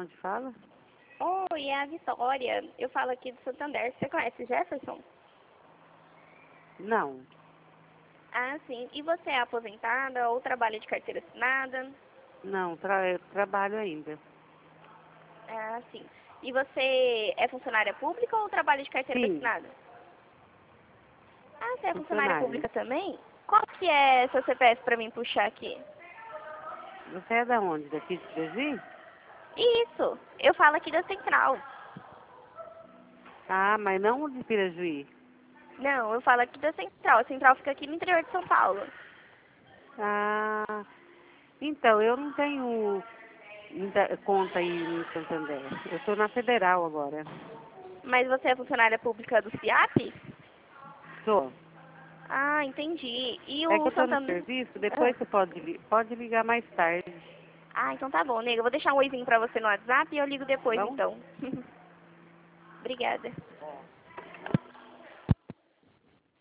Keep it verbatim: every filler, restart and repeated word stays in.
onde fala? Oi, é a Vitória. Eu falo aqui do Santander. Você conhece Jefferson? Não. Ah, sim. E você é aposentada ou trabalha de carteira assinada? Não, tra eu trabalho ainda. Ah, sim. E você é funcionária pública ou trabalha de carteira Sim, assinada? Ah, você é funcionária funcionária. pública também? Qual que é seu C P F para mim puxar aqui? Você é da onde? Daqui de Pirajuí? Isso. Eu falo aqui da Central. Ah, mas não de Pirajuí. Não, eu falo aqui da Central. A Central fica aqui no interior de São Paulo. Ah, então, eu não tenho muita conta aí no Santander. Eu estou na Federal agora. Mas você é funcionária pública do SIAP? Sou. Ah, entendi. E É que o eu estou no Santander... serviço, Ah, depois você pode, li- pode ligar mais tarde. ah, então tá bom, nega. Eu vou deixar um oizinho pra você no WhatsApp e eu ligo depois, Tá bom? então. Obrigada.